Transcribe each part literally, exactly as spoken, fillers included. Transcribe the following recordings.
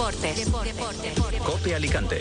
Deportes. Deportes. COPE Alicante.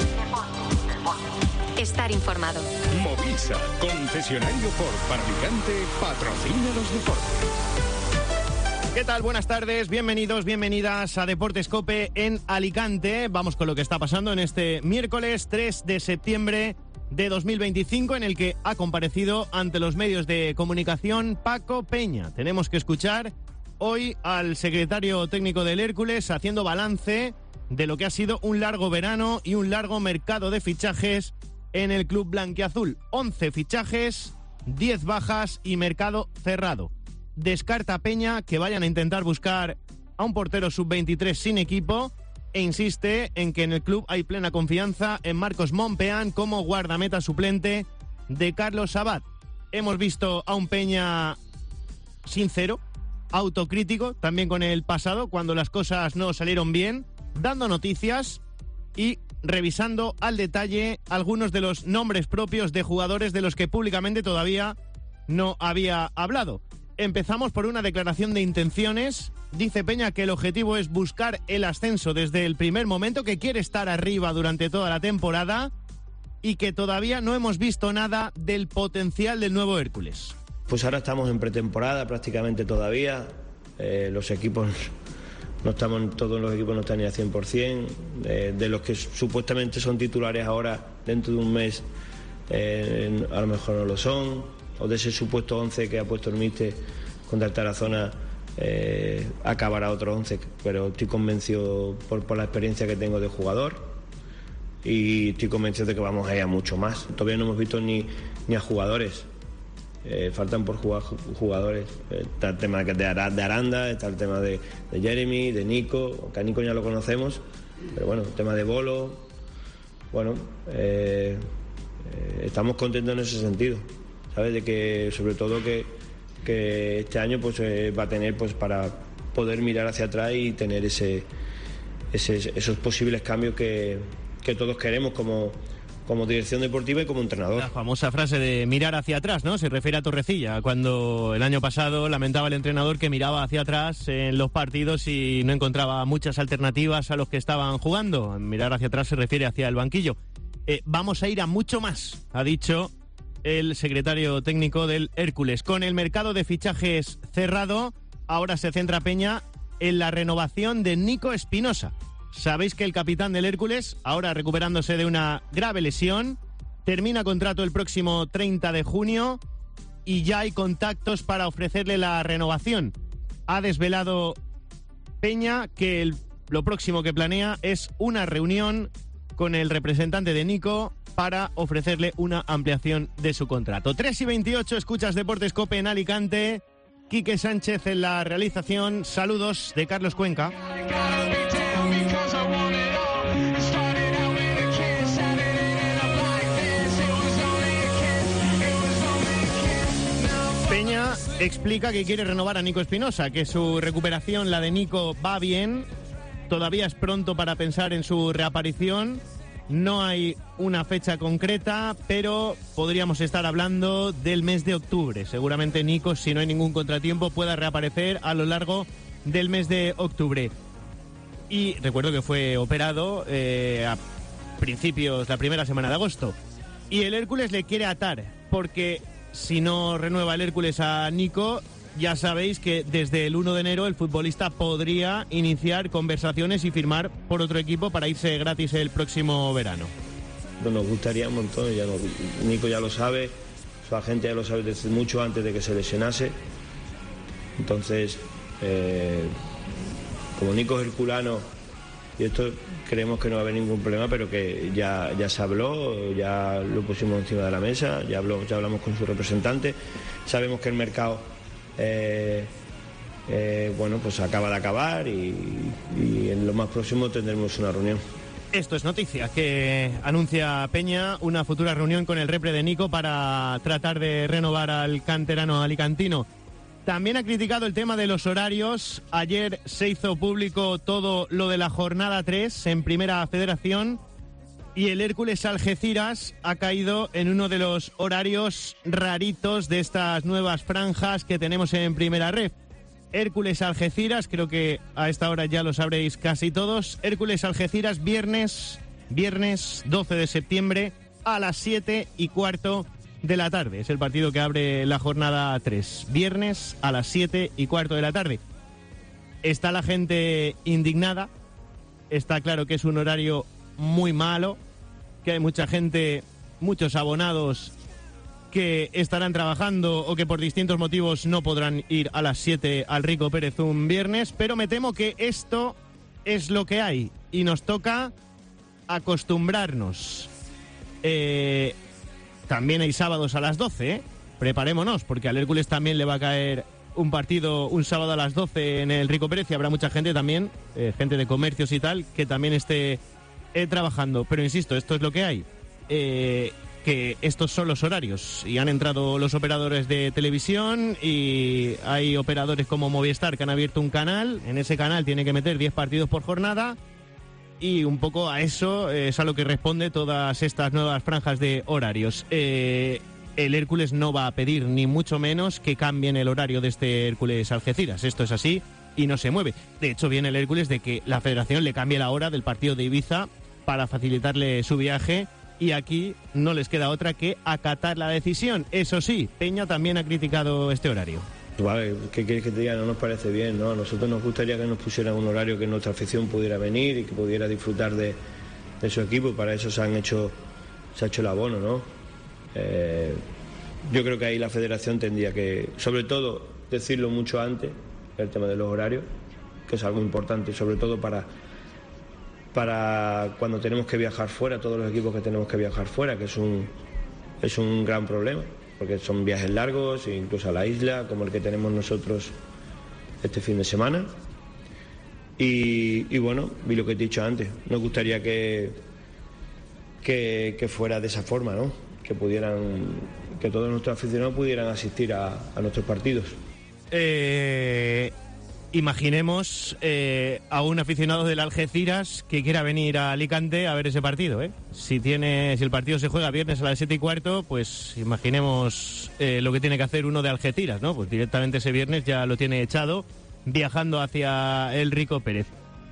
Estar informado. Movisa, concesionario Ford para Alicante, patrocina los deportes. ¿Qué tal? Buenas tardes, bienvenidos, bienvenidas a Deportes COPE en Alicante. Vamos con lo que está pasando en este miércoles tres de septiembre de dos mil veinticinco, en el que ha comparecido ante los medios de comunicación Paco Peña. Tenemos que escuchar hoy al secretario técnico del Hércules haciendo balance de lo que ha sido un largo verano y un largo mercado de fichajes en el club blanquiazul. once fichajes, diez bajas y mercado cerrado. Descarta Peña que vayan a intentar buscar a un portero sub veintitrés sin equipo e insiste en que en el club hay plena confianza en Marcos Monpeán como guardameta suplente de Carlos Sabat. Hemos visto a un Peña sincero, autocrítico, también con el pasado, cuando las cosas no salieron bien, dando noticias y revisando al detalle algunos de los nombres propios de jugadores de los que públicamente todavía no había hablado. Empezamos por una declaración de intenciones. Dice Peña que el objetivo es buscar el ascenso desde el primer momento, que quiere estar arriba durante toda la temporada y que todavía no hemos visto nada del potencial del nuevo Hércules. Pues ahora estamos en pretemporada prácticamente todavía. Eh, los equipos, no estamos, todos los equipos no están ni al cien por ciento. Eh, de los que supuestamente son titulares ahora, dentro de un mes, eh, a lo mejor no lo son. O de ese supuesto once que ha puesto el míster contra el Tarazona, eh, acabará otro once, pero estoy convencido por, por la experiencia que tengo de jugador y estoy convencido de que vamos a ir a mucho más. Todavía no hemos visto ni, ni a jugadores, eh, faltan por jugar jugadores. Está el tema de Aranda, está el tema de, de Jeremy, de Nico, aunque a Nico ya lo conocemos, pero bueno, el tema de Bolo, bueno, eh, eh, estamos contentos en ese sentido. ¿Sabes? De que sobre todo que, que este año pues eh, va a tener pues para poder mirar hacia atrás y tener ese, ese esos posibles cambios que, que todos queremos como, como dirección deportiva y como entrenador. La famosa frase de mirar hacia atrás, ¿no? Se refiere a Torrecilla, cuando el año pasado lamentaba el entrenador que miraba hacia atrás en los partidos y no encontraba muchas alternativas a los que estaban jugando. Mirar hacia atrás se refiere hacia el banquillo. Eh, vamos a ir a mucho más, ha dicho el secretario técnico del Hércules. Con el mercado de fichajes cerrado, ahora se centra Peña en la renovación de Nico Espinosa. Sabéis que el capitán del Hércules, ahora recuperándose de una grave lesión, termina contrato el próximo treinta de junio y ya hay contactos para ofrecerle la renovación. Ha desvelado Peña que el, lo próximo que planea es una reunión con el representante de Nico para ofrecerle una ampliación de su contrato. tres y veintiocho, escuchas Deportes COPE en Alicante. Quique Sánchez en la realización. Saludos de Carlos Cuenca. Peña explica que quiere renovar a Nico Espinosa, que su recuperación, la de Nico, va bien. Todavía es pronto para pensar en su reaparición. No hay una fecha concreta, pero podríamos estar hablando del mes de octubre. Seguramente Nico, si no hay ningún contratiempo, pueda reaparecer a lo largo del mes de octubre. Y recuerdo que fue operado eh, a principios, la primera semana de agosto. Y el Hércules le quiere atar, porque si no renueva el Hércules a Nico, ya sabéis que desde el uno de enero el futbolista podría iniciar conversaciones y firmar por otro equipo para irse gratis el próximo verano. Nos gustaría un montón, ya no, Nico ya lo sabe, su agente ya lo sabe desde mucho antes de que se lesionase. Entonces, eh, como Nico es herculano, y esto creemos que no va a haber ningún problema, pero que ya, ya se habló, ya lo pusimos encima de la mesa, ya, habló, ya hablamos con su representante, sabemos que el mercado Eh, eh, bueno, pues acaba de acabar y, y en lo más próximo tendremos una reunión. Esto es noticia, que anuncia Peña una futura reunión con el repre de Nico para tratar de renovar al canterano alicantino. También ha criticado el tema de los horarios. Ayer se hizo público todo lo de la jornada tres en Primera Federación y el Hércules Algeciras ha caído en uno de los horarios raritos de estas nuevas franjas que tenemos en Primera Ref. Hércules Algeciras, creo que a esta hora ya lo sabréis casi todos. Hércules Algeciras, viernes, viernes doce de septiembre a las siete y cuarto de la tarde. Es el partido que abre la jornada tres. Viernes a las siete y cuarto de la tarde. Está la gente indignada. Está claro que es un horario muy malo, que hay mucha gente, muchos abonados que estarán trabajando o que por distintos motivos no podrán ir a las siete al Rico Pérez un viernes, pero me temo que esto es lo que hay y nos toca acostumbrarnos. Eh, también hay sábados a las doce, ¿eh? Preparémonos, porque al Hércules también le va a caer un partido un sábado a las doce en el Rico Pérez y habrá mucha gente también, eh, gente de comercios y tal, que también esté eh, trabajando. Pero insisto, esto es lo que hay. Eh, que estos son los horarios y han entrado los operadores de televisión y hay operadores como Movistar que han abierto un canal. En ese canal tiene que meter diez partidos por jornada y un poco a eso es a lo que responde todas estas nuevas franjas de horarios. Eh, el Hércules no va a pedir ni mucho menos que cambien el horario de este Hércules Algeciras. Esto es así y no se mueve. De hecho, viene el Hércules de que la Federación le cambie la hora del partido de Ibiza para facilitarle su viaje. Y aquí no les queda otra que acatar la decisión. Eso sí, Peña también ha criticado este horario. Vale, ¿qué quieres que te diga? No nos parece bien, ¿no? A nosotros nos gustaría que nos pusieran un horario que nuestra afición pudiera venir y que pudiera disfrutar de, de su equipo, y para eso se han hecho, se ha hecho el abono, ¿no? Eh, yo creo que ahí la Federación tendría que, sobre todo, decirlo mucho antes, el tema de los horarios, que es algo importante, sobre todo para... para cuando tenemos que viajar fuera, todos los equipos que tenemos que viajar fuera, que es un, es un gran problema, porque son viajes largos, incluso a la isla, como el que tenemos nosotros este fin de semana. Y, y bueno, vi lo que te he dicho antes, nos gustaría que, que, que fuera de esa forma, ¿no? Que pudieran, que todos nuestros aficionados pudieran asistir a, a nuestros partidos. Eh... Imaginemos eh, a un aficionado del Algeciras que quiera venir a Alicante a ver ese partido, ¿eh? Si tiene, si el partido se juega viernes a las siete y cuarto, pues imaginemos eh, lo que tiene que hacer uno de Algeciras, ¿no? Pues directamente ese viernes ya lo tiene echado, viajando hacia el Rico Pérez.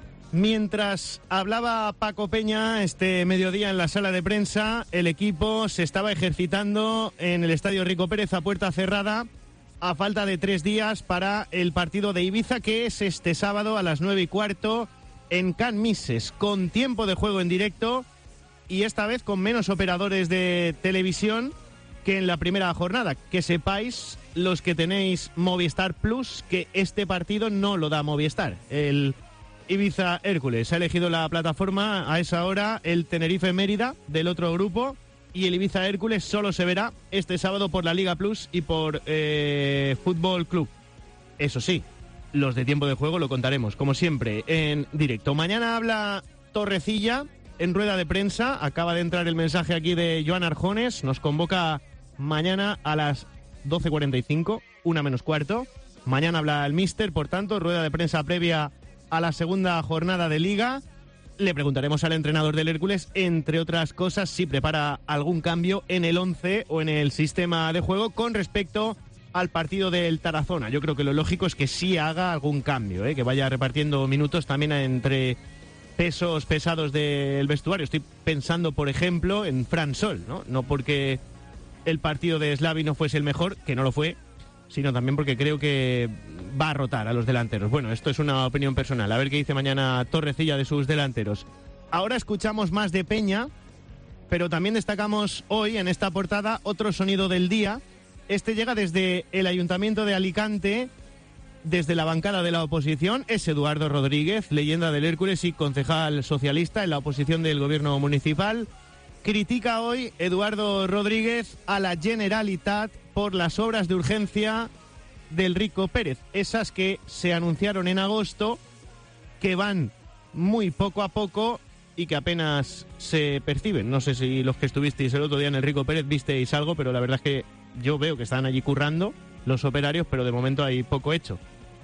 Mientras hablaba Paco Peña este mediodía en la sala de prensa, el equipo se estaba ejercitando en el Estadio Rico Pérez a puerta cerrada, a falta de tres días para el partido de Ibiza, que es este sábado a las nueve y cuarto en Can Mises, con tiempo de juego en directo y esta vez con menos operadores de televisión que en la primera jornada. Que sepáis, los que tenéis Movistar Plus, que este partido no lo da Movistar. El Ibiza Hércules ha elegido la plataforma a esa hora, el Tenerife Mérida del otro grupo, y el Ibiza Hércules solo se verá este sábado por la Liga Plus y por eh, Fútbol Club. Eso sí, los de tiempo de juego lo contaremos, como siempre, en directo. Mañana habla Torrecilla en rueda de prensa. Acaba de entrar el mensaje aquí de Joan Arjones. Nos convoca mañana a las doce cuarenta y cinco, una menos cuarto. Mañana habla el míster, por tanto, rueda de prensa previa a la segunda jornada de Liga. Le preguntaremos al entrenador del Hércules, entre otras cosas, si prepara algún cambio en el once o en el sistema de juego con respecto al partido del Tarazona. Yo creo que lo lógico es que sí haga algún cambio, ¿eh? Que vaya repartiendo minutos también entre pesos pesados del vestuario. Estoy pensando, por ejemplo, en Fran Sol, ¿no? No porque el partido de Slavi no fuese el mejor, que no lo fue, sino también porque creo que va a rotar a los delanteros. Bueno, esto es una opinión personal. A ver qué dice mañana Torrecilla de sus delanteros. Ahora escuchamos más de Peña, pero también destacamos hoy en esta portada otro sonido del día. Este llega desde el Ayuntamiento de Alicante, desde la bancada de la oposición. Es Eduardo Rodríguez, leyenda del Hércules y concejal socialista en la oposición del gobierno municipal. Critica hoy Eduardo Rodríguez a la Generalitat por las obras de urgencia del Rico Pérez, esas que se anunciaron en agosto, que van muy poco a poco y que apenas se perciben. No sé si los que estuvisteis el otro día en el Rico Pérez visteis algo, pero la verdad es que yo veo que están allí currando los operarios, pero de momento hay poco hecho.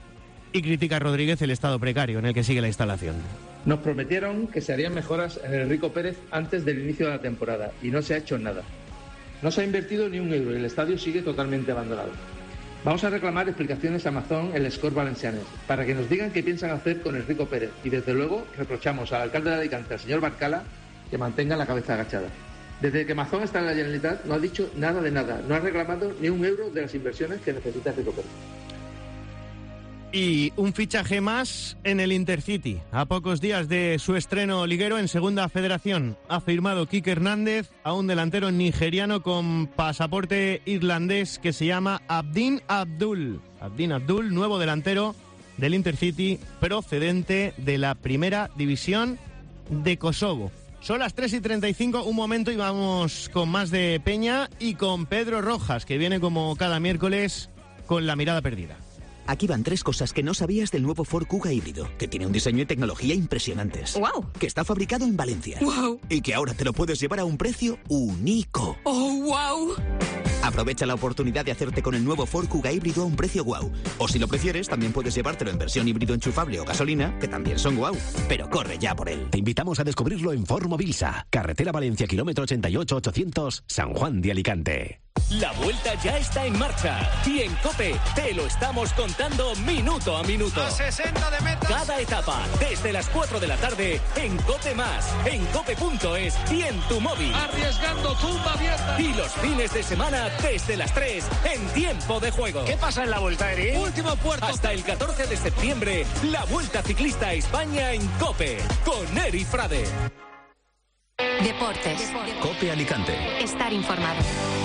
Y critica a Rodríguez el estado precario en el que sigue la instalación. Nos prometieron que se harían mejoras en el Rico Pérez antes del inicio de la temporada y no se ha hecho nada. No se ha invertido ni un euro y el estadio sigue totalmente abandonado. Vamos a reclamar explicaciones a Amazon en el Score Valencianes, para que nos digan qué piensan hacer con el Rico Pérez. Y desde luego reprochamos al alcalde de Alicante, al señor Barcala, que mantenga la cabeza agachada. Desde que Amazon está en la Generalitat no ha dicho nada de nada, no ha reclamado ni un euro de las inversiones que necesita el Rico Pérez. Y un fichaje más en el Intercity. A pocos días de su estreno liguero en Segunda Federación, ha firmado Quique Hernández a un delantero nigeriano con pasaporte irlandés que se llama Abdin Abdul. Abdin Abdul, nuevo delantero del Intercity, procedente de la Primera División de Kosovo. Son las tres y treinta y cinco, un momento y vamos con más de Peña y con Pedro Rojas, que viene como cada miércoles con la mirada perdida. Aquí van tres cosas que no sabías del nuevo Ford Kuga híbrido, que tiene un diseño y tecnología impresionantes. ¡Wow! Que está fabricado en Valencia. ¡Wow! Y que ahora te lo puedes llevar a un precio único. ¡Oh, wow! Aprovecha la oportunidad de hacerte con el nuevo Ford Kuga híbrido a un precio guau. O si lo prefieres, también puedes llevártelo en versión híbrido enchufable o gasolina, que también son guau. Pero corre ya por él. Te invitamos a descubrirlo en Ford Mobilsa, carretera Valencia, kilómetro ochenta y ocho ochocientos, San Juan de Alicante. La vuelta ya está en marcha y en COPE te lo estamos contando minuto a minuto. A sesenta de meta. Cada etapa, desde las cuatro de la tarde, en COPE Más, en cope punto es y en tu móvil. Arriesgando, tumba abierta. Y los fines de semana, desde las tres, en tiempo de juego. ¿Qué pasa en la vuelta, Eri? Último puerto. Hasta el catorce de septiembre, la Vuelta Ciclista a España en COPE, con Eri Frade. Deportes. COPE Alicante. Estar informado.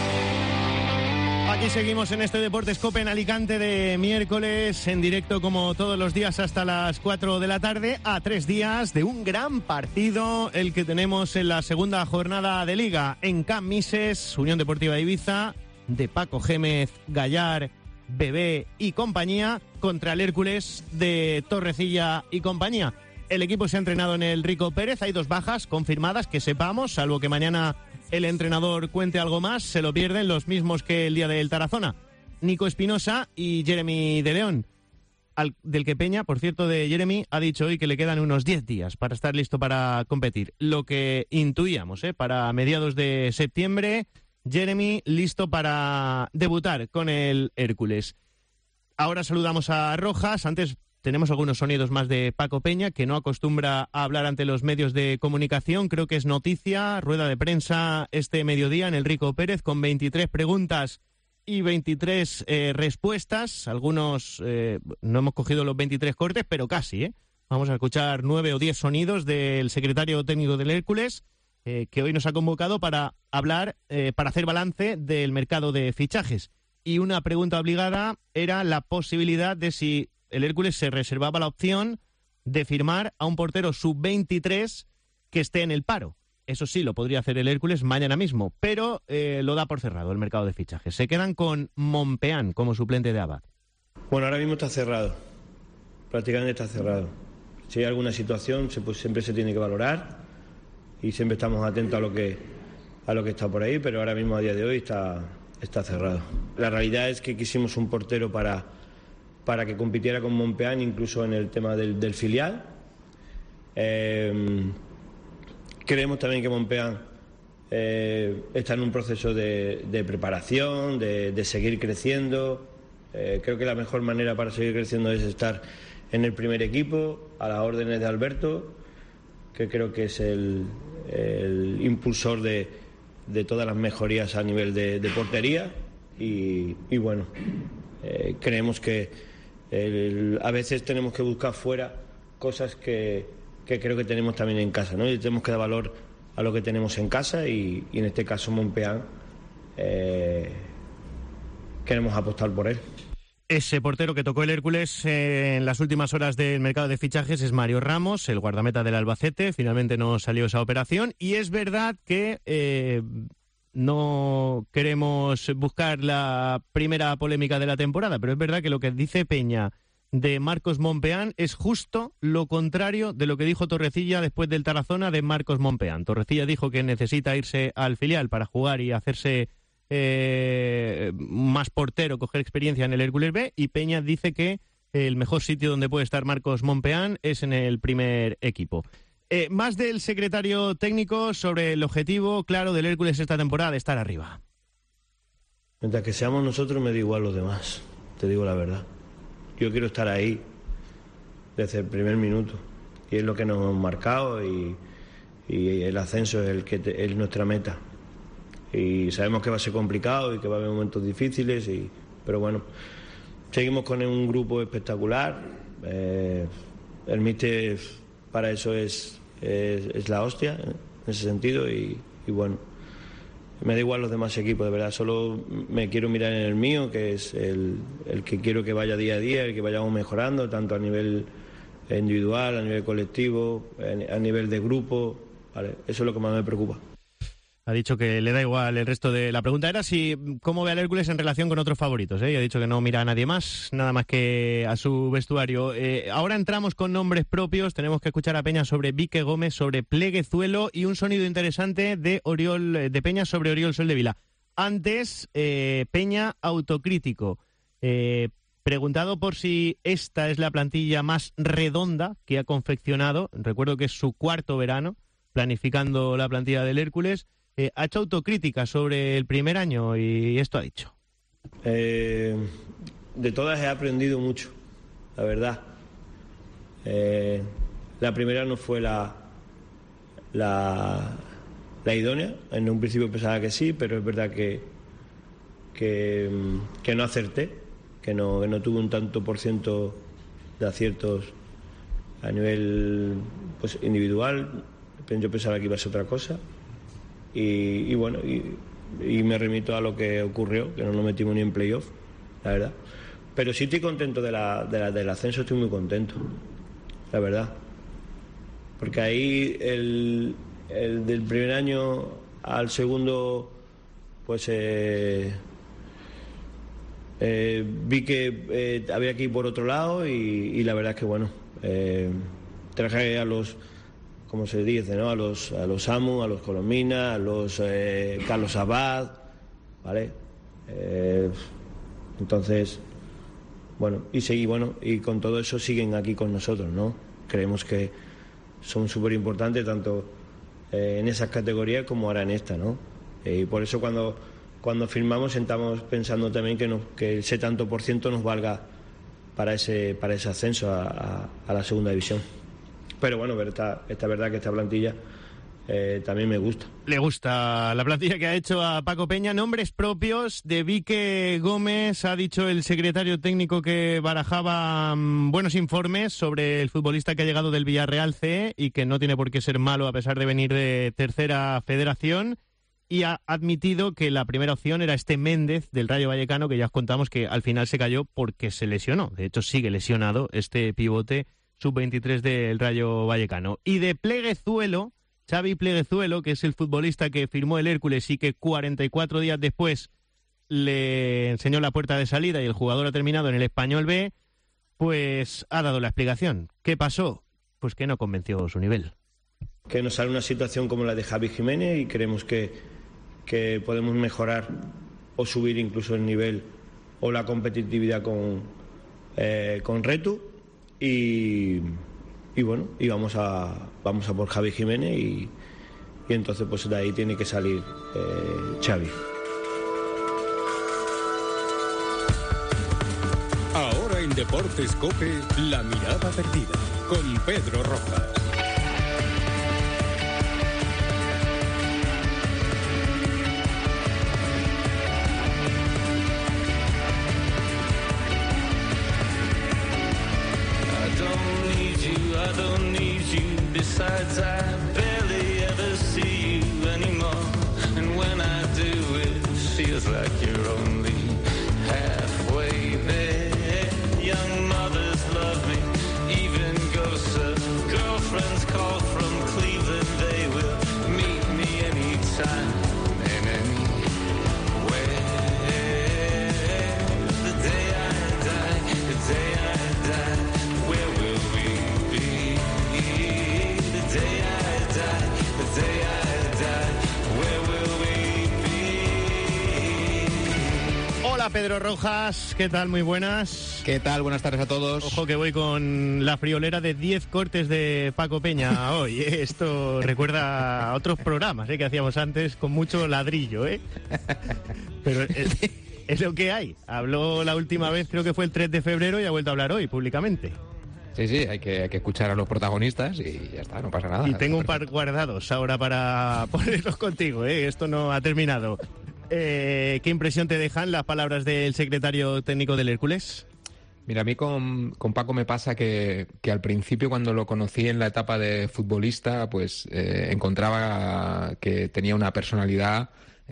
Aquí seguimos en este Deportes COPE en Alicante de miércoles, en directo como todos los días hasta las cuatro de la tarde, a tres días de un gran partido, el que tenemos en la segunda jornada de Liga en Camp Mises, Unión Deportiva de Ibiza, de Paco Gémez, Gallar, Bebé y compañía, contra el Hércules de Torrecilla y compañía. El equipo se ha entrenado en el Rico Pérez, hay dos bajas confirmadas que sepamos, salvo que mañana el entrenador cuente algo más, se lo pierden los mismos que el día del Tarazona. Nico Espinosa y Jeremy de León, al, del que Peña, por cierto, de Jeremy, ha dicho hoy que le quedan unos diez días para estar listo para competir. Lo que intuíamos, ¿eh? Para mediados de septiembre, Jeremy listo para debutar con el Hércules. Ahora saludamos a Rojas, antes tenemos algunos sonidos más de Paco Peña, que no acostumbra a hablar ante los medios de comunicación. Creo que es noticia, rueda de prensa este mediodía en el Rico Pérez, con veintitrés preguntas y veintitrés eh, respuestas. Algunos, eh, no hemos cogido los veintitrés cortes, pero casi, ¿eh? Vamos a escuchar nueve o diez sonidos del secretario técnico del Hércules, eh, que hoy nos ha convocado para hablar, eh, para hacer balance del mercado de fichajes. Y una pregunta obligada era la posibilidad de si el Hércules se reservaba la opción de firmar a un portero sub veintitrés que esté en el paro. Eso sí, lo podría hacer el Hércules mañana mismo, pero eh, lo da por cerrado el mercado de fichajes. Se quedan con Monpeán como suplente de Abad. Bueno, ahora mismo está cerrado, prácticamente está cerrado. Si hay alguna situación, se, pues, siempre se tiene que valorar y siempre estamos atentos a lo que a lo que está por ahí, pero ahora mismo a día de hoy está, está cerrado. La realidad es que quisimos un portero para... para que compitiera con Monpeán, incluso en el tema del, del filial. Eh, creemos también que Monpeán eh, está en un proceso de, de preparación, de, de seguir creciendo. Eh, creo que la mejor manera para seguir creciendo es estar en el primer equipo, a las órdenes de Alberto, que creo que es el, el impulsor de, de todas las mejorías a nivel de, de portería. Y, y bueno, eh, creemos que El, a veces tenemos que buscar fuera cosas que, que creo que tenemos también en casa, ¿no? Y tenemos que dar valor a lo que tenemos en casa y, y en este caso Monpeán eh, queremos apostar por él. Ese portero que tocó el Hércules eh, en las últimas horas del mercado de fichajes es Mario Ramos, el guardameta del Albacete. Finalmente no salió esa operación y es verdad que eh, no queremos buscar la primera polémica de la temporada, pero es verdad que lo que dice Peña de Marcos Monpeán es justo lo contrario de lo que dijo Torrecilla después del Tarazona de Marcos Monpeán. Torrecilla dijo que necesita irse al filial para jugar y hacerse eh, más portero, coger experiencia en el Hércules B, y Peña dice que el mejor sitio donde puede estar Marcos Monpeán es en el primer equipo. Eh, más del secretario técnico sobre el objetivo claro del Hércules esta temporada, de estar arriba. Mientras que seamos nosotros me da igual los demás. te digo la verdad. Yo quiero estar ahí desde el primer minuto y es lo que nos hemos marcado y, y el ascenso es, el que te, es nuestra meta. Y sabemos que va a ser complicado y que va a haber momentos difíciles, y, pero bueno, seguimos con un grupo espectacular. Eh, el míster para eso es, es, es la hostia, en ese sentido, y, y bueno, me da igual los demás equipos, de verdad, solo me quiero mirar en el mío, que es el, el que quiero que vaya día a día, el que vayamos mejorando, tanto a nivel individual, a nivel colectivo, a nivel de grupo, ¿vale? Eso es lo que más me preocupa. Ha dicho que le da igual el resto de... La pregunta era si cómo ve al Hércules en relación con otros favoritos, ¿eh? Y ha dicho que no mira a nadie más, nada más que a su vestuario. Eh, ahora entramos con nombres propios, tenemos que escuchar a Peña sobre Vique Gómez, sobre Pleguezuelo y un sonido interesante de Oriol de Peña sobre Oriol Soldevila. Antes, eh, Peña autocrítico. Eh, preguntado por si esta es la plantilla más redonda que ha confeccionado, recuerdo que es su cuarto verano planificando la plantilla del Hércules. Eh, ha hecho autocrítica sobre el primer año y esto ha dicho. Eh, de todas he aprendido mucho, la verdad. Eh, la primera no fue la, la, la idónea. En un principio pensaba que sí, pero es verdad que, que, que no acerté, que no, que no tuve un tanto por ciento de aciertos a nivel pues, individual. Yo pensaba que iba a ser otra cosa. Y, y bueno, y, y me remito a lo que ocurrió, que no nos metimos ni en playoff, la verdad. Pero sí estoy contento de la, de la, del ascenso, estoy muy contento, la verdad. Porque ahí el, el del primer año al segundo, pues eh, eh, vi que eh, había que ir por otro lado y, y la verdad es que bueno, eh, traje a los... como se dice, ¿no? A los, a los Samu, a los Colomina, a los eh, Carlos Abad, ¿vale? Eh, entonces, bueno, y seguí, bueno, y con todo eso siguen aquí con nosotros, ¿no? Creemos que son súper importantes tanto eh, en esas categorías como ahora en esta, ¿no? Eh, y por eso cuando, cuando firmamos estamos pensando también que, nos, que ese tanto por ciento nos valga para ese, para ese ascenso a, a, a la segunda división. Pero bueno, esta, esta verdad que esta plantilla eh, también me gusta. Le gusta la plantilla que ha hecho a Paco Peña. Nombres propios de Vique Gómez. Ha dicho el secretario técnico que barajaba mmm, buenos informes sobre el futbolista que ha llegado del Villarreal C y que no tiene por qué ser malo a pesar de venir de tercera federación. Y ha admitido que la primera opción era este Méndez del Rayo Vallecano, que ya os contamos que al final se cayó porque se lesionó. De hecho, sigue lesionado este pivote sub veintitrés del Rayo Vallecano. Y de Pleguezuelo, Xavi Pleguezuelo, que es el futbolista que firmó el Hércules y que cuarenta y cuatro días después le enseñó la puerta de salida y el jugador ha terminado en el Español B, pues ha dado la explicación. ¿Qué pasó? Pues que no convenció su nivel. Que nos sale una situación como la de Javi Jiménez y creemos que, que podemos mejorar o subir incluso el nivel o la competitividad con, eh, con Retu. Y, y bueno, y vamos a vamos a por Javi Jiménez y, y entonces pues de ahí tiene que salir eh, Xavi. Ahora en Deportes COPE, la mirada perdida con Pedro Rojas. Besides, I barely ever see you anymore. And when I do, it feels like you're only halfway there. Young mothers love me, even ghosts of girlfriends call from Cleveland. They will meet me anytime and anywhere. The day I die, the day I die, where will we be? The day I die, the day I die, where will we be? Hola Pedro Rojas, ¿qué tal? Muy buenas. ¿Qué tal? Buenas tardes a todos. Ojo que voy con la friolera de diez cortes de Paco Peña hoy, ¿eh? Esto recuerda a otros programas ¿eh? que hacíamos antes con mucho ladrillo, ¿eh? Pero... Eh, es lo que hay. Habló la última vez, creo que fue el tres de febrero, y ha vuelto a hablar hoy públicamente. Sí, sí, hay que, hay que escuchar a los protagonistas y ya está, no pasa nada. Y tengo un par guardados ahora para ponerlos contigo, ¿eh? Esto no ha terminado. Eh, ¿Qué impresión te dejan las palabras del secretario técnico del Hércules? Mira, a mí con, con Paco me pasa que, que al principio, cuando lo conocí en la etapa de futbolista, pues eh, encontraba que tenía una personalidad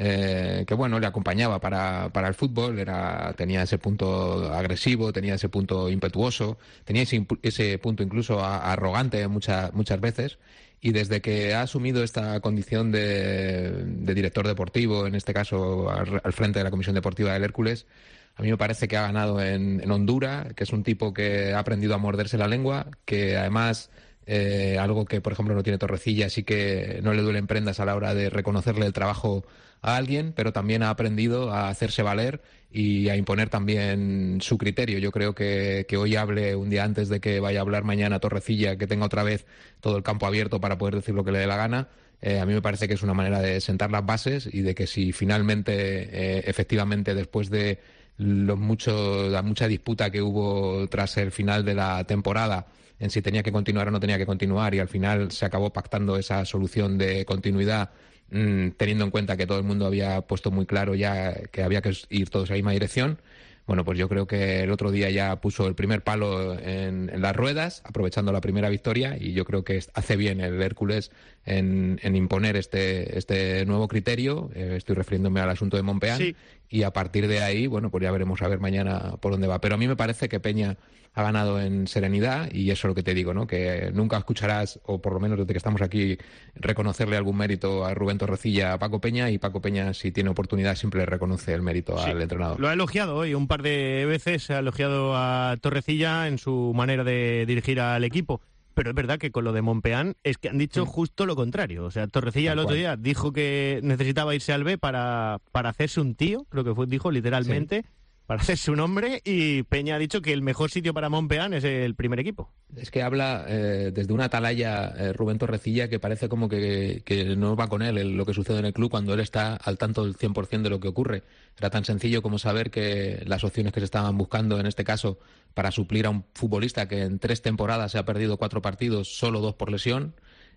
eh, que, bueno, le acompañaba para, para el fútbol. Era, tenía ese punto agresivo, tenía ese punto impetuoso, tenía ese, ese punto incluso a, arrogante muchas, muchas veces. Y desde que ha asumido esta condición de, de director deportivo, en este caso al, al frente de la Comisión Deportiva del Hércules, a mí me parece que ha ganado en, en Honduras, que es un tipo que ha aprendido a morderse la lengua, que además, eh, algo que por ejemplo no tiene Torrecilla, sí que no le duelen prendas a la hora de reconocerle el trabajo a alguien, pero también ha aprendido a hacerse valer y a imponer también su criterio. Yo creo que, que hoy hable un día antes de que vaya a hablar mañana Torrecilla, que tenga otra vez todo el campo abierto para poder decir lo que le dé la gana. Eh, a mí me parece que es una manera de sentar las bases y de que si finalmente, eh, efectivamente, después de los mucho, la mucha disputa que hubo tras el final de la temporada en si tenía que continuar o no tenía que continuar, y al final se acabó pactando esa solución de continuidad, mmm, teniendo en cuenta que todo el mundo había puesto muy claro ya que había que ir todos en la misma dirección. Bueno, pues yo creo que el otro día ya puso el primer palo en, en las ruedas, aprovechando la primera victoria, y yo creo que hace bien el Hércules en, en imponer este, este nuevo criterio. Eh, estoy refiriéndome al asunto de Mompeán. Sí. Y a partir de ahí, bueno, pues ya veremos a ver mañana por dónde va. Pero a mí me parece que Peña ha ganado en serenidad, y eso es lo que te digo, ¿no? Que nunca escucharás, o por lo menos desde que estamos aquí, reconocerle algún mérito a Rubén Torrecilla, a Paco Peña, y Paco Peña, si tiene oportunidad, siempre le reconoce el mérito sí. al entrenador. Lo ha elogiado hoy un par de veces, ha elogiado a Torrecilla en su manera de dirigir al equipo. Pero es verdad que con lo de Mompeán es que han dicho justo lo contrario. O sea, Torrecilla el otro día dijo que necesitaba irse al B para, para hacerse un tío, creo que fue, dijo literalmente, sí. para hacerse un hombre, y Peña ha dicho que el mejor sitio para Mompeán es el primer equipo. Es que habla eh, desde una atalaya eh, Rubén Torrecilla, que parece como que, que no va con él el, lo que sucede en el club, cuando él está al tanto del cien por ciento de lo que ocurre. Era tan sencillo como saber que las opciones que se estaban buscando, en este caso, para suplir a un futbolista que en tres temporadas se ha perdido cuatro partidos, solo dos por lesión,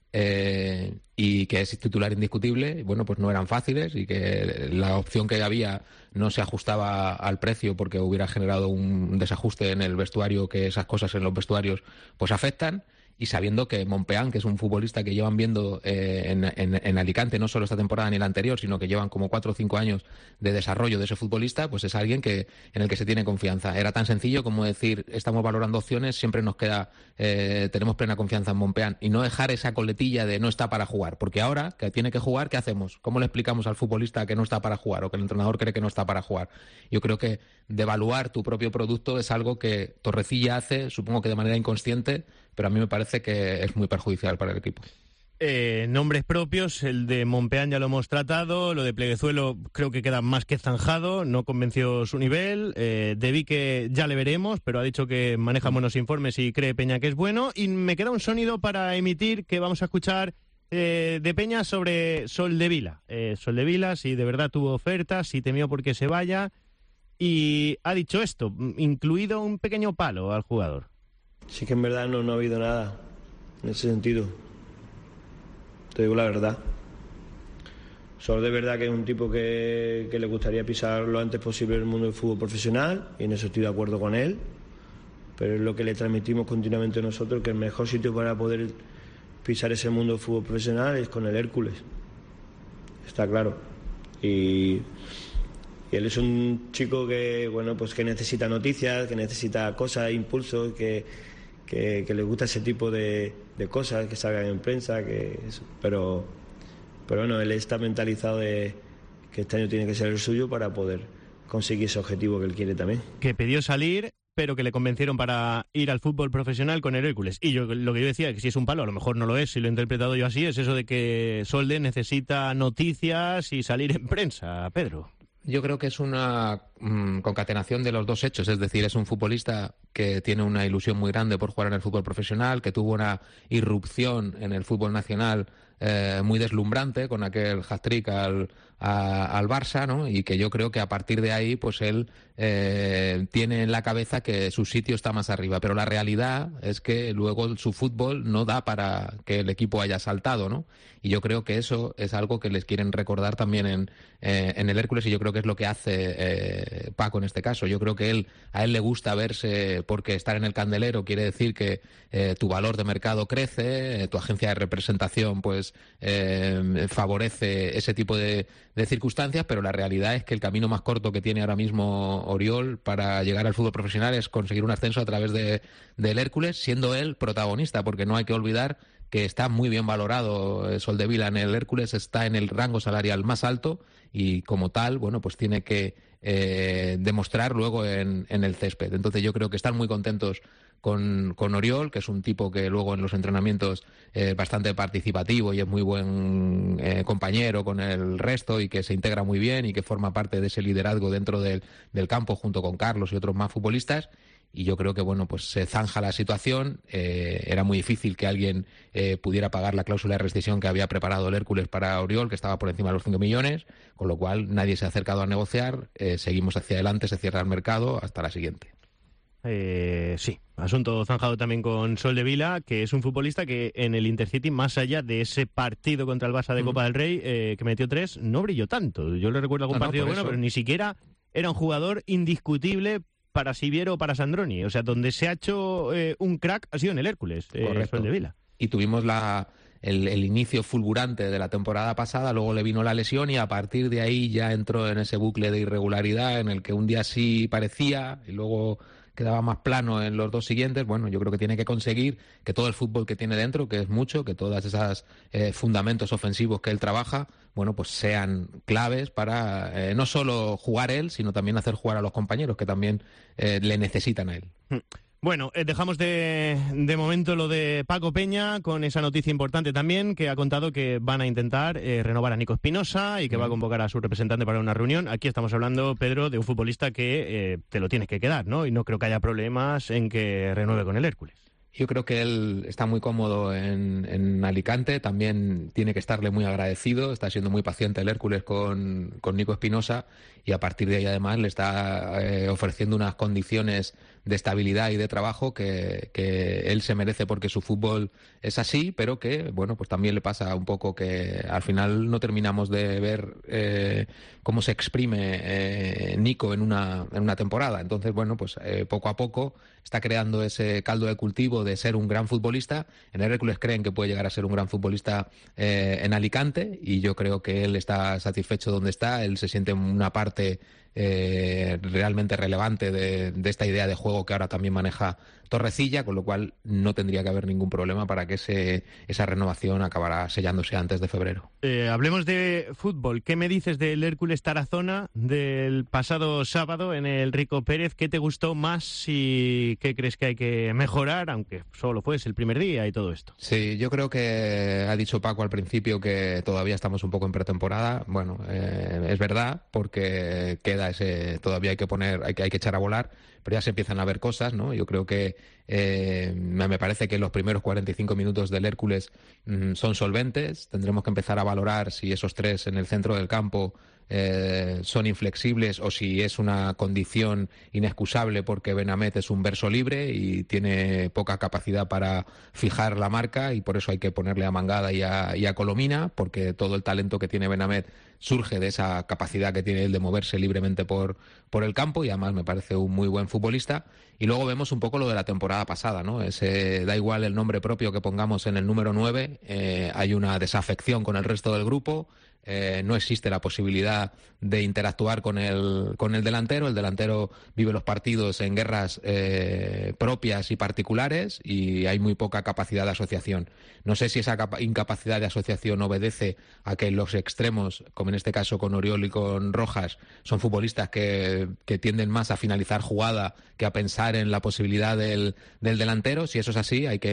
eh, y que es titular indiscutible, bueno, pues no eran fáciles, y que la opción que había no se ajustaba al precio porque hubiera generado un desajuste en el vestuario, que esas cosas en los vestuarios pues afectan. Y sabiendo que Mompeán, que es un futbolista que llevan viendo eh, en, en, en Alicante, no solo esta temporada ni la anterior, sino que llevan como cuatro o cinco años de desarrollo de ese futbolista, pues es alguien que en el que se tiene confianza. Era tan sencillo como decir, estamos valorando opciones, siempre nos queda, eh, tenemos plena confianza en Mompeán, y no dejar esa coletilla de no está para jugar, porque ahora que tiene que jugar, ¿qué hacemos? ¿Cómo le explicamos al futbolista que no está para jugar, o que el entrenador cree que no está para jugar? Yo creo que devaluar tu propio producto es algo que Torrecilla hace, supongo que de manera inconsciente, pero a mí me parece que es muy perjudicial para el equipo. Eh, nombres propios, el de Mompeán ya lo hemos tratado, lo de Pleguezuelo creo que queda más que zanjado, no convenció su nivel, eh, de Vique ya le veremos, pero ha dicho que maneja buenos informes y cree Peña que es bueno, y me queda un sonido para emitir que vamos a escuchar eh, de Peña sobre Soldevila. Eh, Soldevila, si de verdad tuvo ofertas, si temió porque se vaya, y ha dicho esto, incluido un pequeño palo al jugador. Sí que en verdad no, no ha habido nada en ese sentido. Te digo la verdad. Solo de verdad que es un tipo que, que le gustaría pisar lo antes posible el mundo del fútbol profesional, y en eso estoy de acuerdo con él. Pero es lo que le transmitimos continuamente nosotros, que el mejor sitio para poder pisar ese mundo del fútbol profesional es con el Hércules. Está claro. Y... Y él es un chico que, bueno, pues que necesita noticias, que necesita cosas, impulsos, que, que, que le gusta ese tipo de, de cosas, que salgan en prensa, que eso. Pero, pero bueno, él está mentalizado de que este año tiene que ser el suyo para poder conseguir ese objetivo que él quiere también. Que pidió salir, pero que le convencieron para ir al fútbol profesional con el Hércules. Y yo lo que yo decía, que si es un palo, a lo mejor no lo es, si lo he interpretado yo así, es eso de que Solde necesita noticias y salir en prensa, Pedro. Yo creo que es una mmm, concatenación de los dos hechos, es decir, es un futbolista que tiene una ilusión muy grande por jugar en el fútbol profesional, que tuvo una irrupción en el fútbol nacional eh, muy deslumbrante con aquel hat-trick al, a, al Barça, ¿no? Y que yo creo que a partir de ahí pues él eh, tiene en la cabeza que su sitio está más arriba, pero la realidad es que luego su fútbol no da para que el equipo haya saltado, ¿no? Y yo creo que eso es algo que les quieren recordar también en, eh, en el Hércules, y yo creo que es lo que hace eh, Paco en este caso. Yo creo que él a él le gusta verse, porque estar en el candelero quiere decir que eh, tu valor de mercado crece, eh, tu agencia de representación pues eh, favorece ese tipo de, de circunstancias, pero la realidad es que el camino más corto que tiene ahora mismo Oriol para llegar al fútbol profesional es conseguir un ascenso a través de, del Hércules, siendo él protagonista, porque no hay que olvidar que está muy bien valorado eh, Soldevila en el Hércules, está en el rango salarial más alto y como tal, bueno, pues tiene que eh, demostrar luego en, en el césped. Entonces yo creo que están muy contentos con, con Oriol, que es un tipo que luego en los entrenamientos es eh, bastante participativo y es muy buen eh, compañero con el resto y que se integra muy bien y que forma parte de ese liderazgo dentro del, del campo junto con Carlos y otros más futbolistas. Y yo creo que, bueno, pues se zanja la situación. Eh, era muy difícil que alguien eh, pudiera pagar la cláusula de rescisión que había preparado el Hércules para Oriol, que estaba por encima de los cinco millones, con lo cual nadie se ha acercado a negociar. Eh, seguimos hacia adelante, se cierra el mercado hasta la siguiente. Eh, sí, asunto zanjado también con Soldevila, que es un futbolista que en el Intercity, más allá de ese partido contra el Barça de Copa del Rey, eh, que metió tres, no brilló tanto. Yo le recuerdo algún no, partido no, bueno, eso. pero ni siquiera era un jugador indiscutible para Siviero o para Sandroni. O sea, donde se ha hecho eh, un crack ha sido en el Hércules, eh, Correcto. Soldevila. Y tuvimos la, el, el inicio fulgurante de la temporada pasada, luego le vino la lesión y a partir de ahí ya entró en ese bucle de irregularidad en el que un día sí parecía y luego quedaba más plano en los dos siguientes. Bueno, yo creo que tiene que conseguir que todo el fútbol que tiene dentro, que es mucho, que todas esas eh, fundamentos ofensivos que él trabaja, bueno, pues sean claves para eh, no solo jugar él, sino también hacer jugar a los compañeros que también eh, le necesitan a él. Bueno, eh, dejamos de, de momento lo de Paco Peña con esa noticia importante también, que ha contado que van a intentar eh, renovar a Nico Espinosa y que va a convocar a su representante para una reunión. Aquí estamos hablando, Pedro, de un futbolista que eh, te lo tienes que quedar, ¿no? Y no creo que haya problemas en que renueve con el Hércules. Yo creo que él está muy cómodo en, en Alicante, también tiene que estarle muy agradecido, está siendo muy paciente el Hércules con, con Nico Espinosa y a partir de ahí además le está eh, ofreciendo unas condiciones de estabilidad y de trabajo que, que él se merece porque su fútbol es así, pero que, bueno, pues también le pasa un poco que al final no terminamos de ver eh, cómo se exprime eh, Nico en una, en una temporada. Entonces, bueno, pues eh, poco a poco está creando ese caldo de cultivo de ser un gran futbolista. En el Hércules creen que puede llegar a ser un gran futbolista eh, en Alicante y yo creo que él está satisfecho donde está, él se siente una parte eh, realmente relevante de, de esta idea de juego que ahora también maneja Torrecilla, con lo cual no tendría que haber ningún problema para que ese, esa renovación acabara sellándose antes de febrero. Eh, hablemos de fútbol. ¿Qué me dices del Hércules Tarazona del pasado sábado en el Rico Pérez? ¿Qué te gustó más y qué crees que hay que mejorar, aunque solo fuese el primer día y todo esto? Sí, yo creo que ha dicho Paco al principio que todavía estamos un poco en pretemporada. Bueno, eh, es verdad, porque queda ese, todavía hay que poner, hay que, hay que echar a volar, pero ya se empiezan a ver cosas, ¿no? Yo creo que eh, me parece que los primeros cuarenta y cinco minutos del Hércules mmm, son solventes. Tendremos que empezar a valorar si esos tres en el centro del campo Eh, son inflexibles o si es una condición inexcusable porque Benamet es un verso libre y tiene poca capacidad para fijar la marca y por eso hay que ponerle a Mangada y a, y a Colomina, porque todo el talento que tiene Benamet surge de esa capacidad que tiene él de moverse libremente por, por el campo y además me parece un muy buen futbolista. Y luego vemos un poco lo de la temporada pasada, ¿no? Ese, da igual el nombre propio que pongamos en el número nueve, eh, hay una desafección con el resto del grupo. Eh, no existe la posibilidad de interactuar con el, con el delantero. El delantero vive los partidos en guerras eh, propias y particulares y hay muy poca capacidad de asociación. No sé si esa capa- incapacidad de asociación obedece a que los extremos, como en este caso con Oriol y con Rojas, son futbolistas que, que tienden más a finalizar jugada que a pensar en la posibilidad del, del delantero. Si eso es así, hay que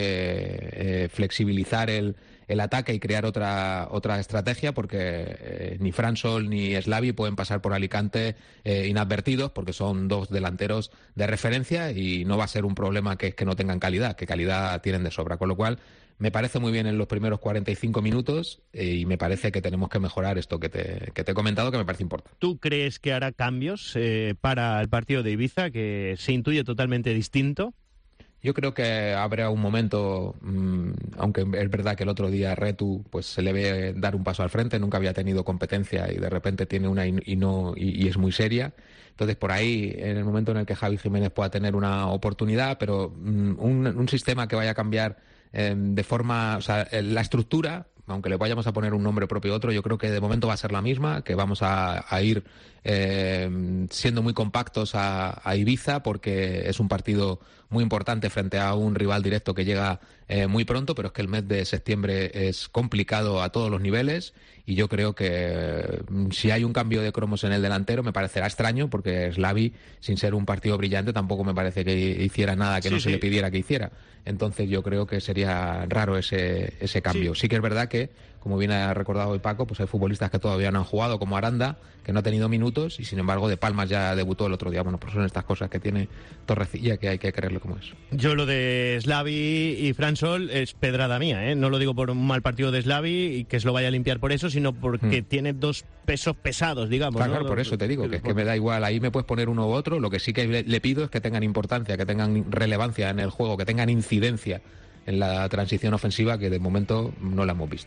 eh, flexibilizar el el ataque y crear otra otra estrategia porque eh, ni Fransol ni Slavi pueden pasar por Alicante eh, inadvertidos porque son dos delanteros de referencia y no va a ser un problema que es que no tengan calidad, que calidad tienen de sobra, con lo cual me parece muy bien en los primeros cuarenta y cinco minutos eh, y me parece que tenemos que mejorar esto que te, que te he comentado, que me parece importante. ¿Tú crees que hará cambios eh, para el partido de Ibiza, que se intuye totalmente distinto? Yo creo que habrá un momento, mmm, aunque es verdad que el otro día Retu pues se le ve dar un paso al frente, nunca había tenido competencia y de repente tiene una y, y no y, y es muy seria. Entonces por ahí, en el momento en el que Javi Jiménez pueda tener una oportunidad, pero mmm, un, un sistema que vaya a cambiar eh, de forma, o sea, la estructura, aunque le vayamos a poner un nombre propio a otro, yo creo que de momento va a ser la misma, que vamos a, a ir eh, siendo muy compactos a, a Ibiza, porque es un partido muy importante frente a un rival directo que llega eh, muy pronto, pero es que el mes de septiembre es complicado a todos los niveles y yo creo que si hay un cambio de cromos en el delantero me parecerá extraño, porque Slavi, sin ser un partido brillante, tampoco me parece que hiciera nada que sí, no se sí. le pidiera que hiciera. Entonces yo creo que sería raro ese, ese cambio. Sí. sí que es verdad que, como bien ha recordado hoy Paco, pues hay futbolistas que todavía no han jugado, como Aranda, que no ha tenido minutos, y sin embargo De Palmas ya debutó el otro día. Bueno, pues son estas cosas que tiene Torrecilla que hay que creerle como es. Yo lo de Slavi y Fran Sol es pedrada mía, ¿eh? No lo digo por un mal partido de Slavi y que se lo vaya a limpiar por eso, sino porque hmm. tiene dos pesos pesados, digamos. Claro, ¿no? claro, por eso te digo, que es que me da igual, ahí me puedes poner uno u otro, lo que sí que le, le pido es que tengan importancia, que tengan relevancia en el juego, que tengan incidencia en la transición ofensiva, que de momento no la hemos visto.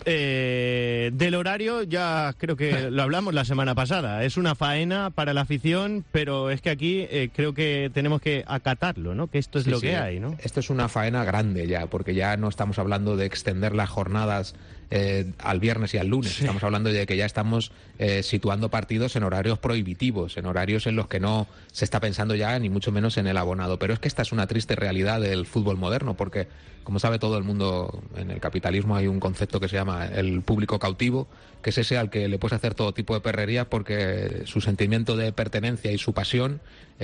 Eh, del horario ya creo que lo hablamos la semana pasada. Es una faena para la afición, pero es que aquí eh, creo que tenemos que acatarlo, ¿no? Que esto es sí, lo sí. que hay, ¿no? Esto es una faena grande ya, porque ya no estamos hablando de extender las jornadas Eh, al viernes y al lunes. Sí. Estamos hablando de que ya estamos eh, situando partidos en horarios prohibitivos, en horarios en los que no se está pensando ya ni mucho menos en el abonado. Pero es que esta es una triste realidad del fútbol moderno, porque como sabe todo el mundo, en el capitalismo hay un concepto que se llama el público cautivo, que es ese al que le puedes hacer todo tipo de perrerías porque su sentimiento de pertenencia y su pasión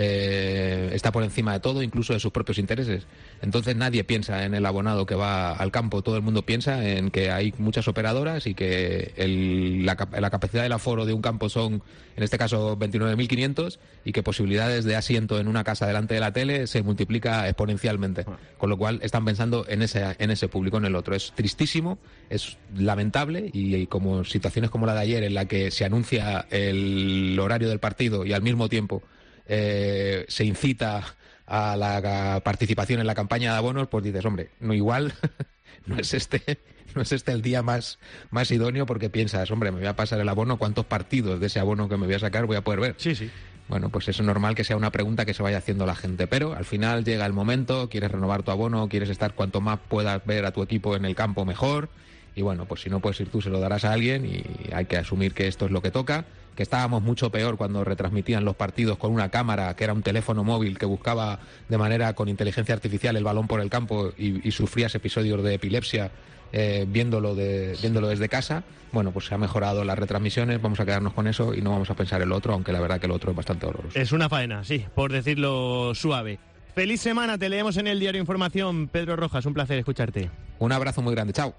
eh, está por encima de todo, incluso de sus propios intereses. Entonces nadie piensa en el abonado que va al campo, todo el mundo piensa en que hay muchas operadoras y que el, la, la capacidad del aforo de un campo son, en este caso, veintinueve mil quinientos, y que posibilidades de asiento en una casa delante de la tele se multiplica exponencialmente, con lo cual están pensando en ese, en ese público, en el otro. Es tristísimo, es lamentable, y, y como situaciones como la de ayer, en la que se anuncia el horario del partido y al mismo tiempo eh, se incita a la participación en la campaña de abonos, pues dices, hombre, no igual, no es este... No es este el día más, más idóneo, porque piensas, hombre, me voy a pasar el abono, ¿cuántos partidos de ese abono que me voy a sacar voy a poder ver? Sí, sí. Bueno, pues es normal que sea una pregunta que se vaya haciendo la gente, pero al final llega el momento, quieres renovar tu abono, quieres estar cuanto más puedas ver a tu equipo en el campo mejor, y bueno, pues si no puedes ir tú se lo darás a alguien y hay que asumir que esto es lo que toca, que estábamos mucho peor cuando retransmitían los partidos con una cámara que era un teléfono móvil que buscaba de manera con inteligencia artificial el balón por el campo y, y sufrías episodios de epilepsia Eh, viéndolo de, viéndolo desde casa. Bueno, pues se ha mejorado las retransmisiones, vamos a quedarnos con eso y no vamos a pensar en el otro, aunque la verdad que el otro es bastante horroroso. Es una faena, sí, por decirlo suave. Feliz semana, te leemos en el Diario Información. Pedro Rojas, un placer escucharte. Un abrazo muy grande, chao.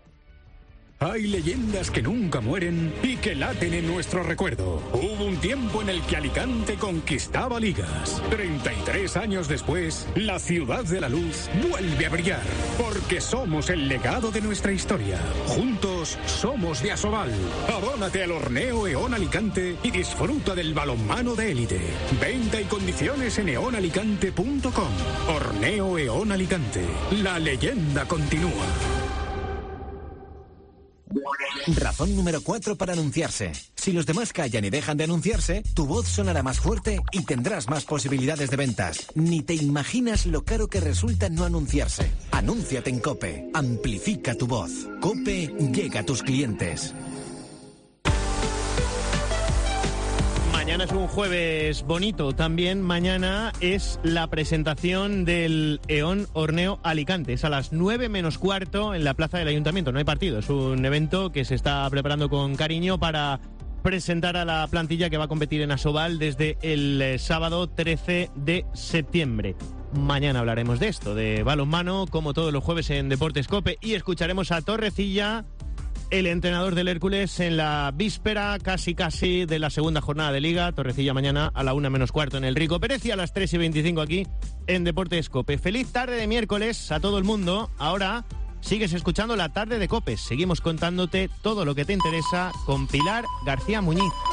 Hay leyendas que nunca mueren y que laten en nuestro recuerdo. Hubo un tiempo en el que Alicante conquistaba ligas. treinta y tres años después, la ciudad de la luz vuelve a brillar. Porque somos el legado de nuestra historia. Juntos somos de Asobal. Abónate al Horneo Eón Alicante y disfruta del balonmano de élite. Venta y condiciones en eón alicante punto com. Horneo Eón Alicante. La leyenda continúa. Razón número cuatro para anunciarse. Si los demás callan y dejan de anunciarse, tu voz sonará más fuerte y tendrás más posibilidades de ventas. Ni te imaginas lo caro que resulta no anunciarse. Anúnciate en COPE. Amplifica tu voz. COPE llega a tus clientes. Mañana es un jueves bonito. También mañana es la presentación del Eón Horneo Alicante. Es a las nueve menos cuarto en la plaza del Ayuntamiento. No hay partido. Es un evento que se está preparando con cariño para presentar a la plantilla que va a competir en Asobal desde el eh, sábado trece de septiembre. Mañana hablaremos de esto, de balonmano, como todos los jueves en Deportes COPE, y escucharemos a Torrecilla, el entrenador del Hércules, en la víspera casi casi de la segunda jornada de Liga. Torrecilla mañana a la una menos cuarto en el Rico Pérez y a las tres y veinticinco aquí en Deportes COPE. Feliz tarde de miércoles a todo el mundo. Ahora Sigues escuchando La Tarde de COPE. Seguimos contándote todo lo que te interesa con Pilar García Muñiz.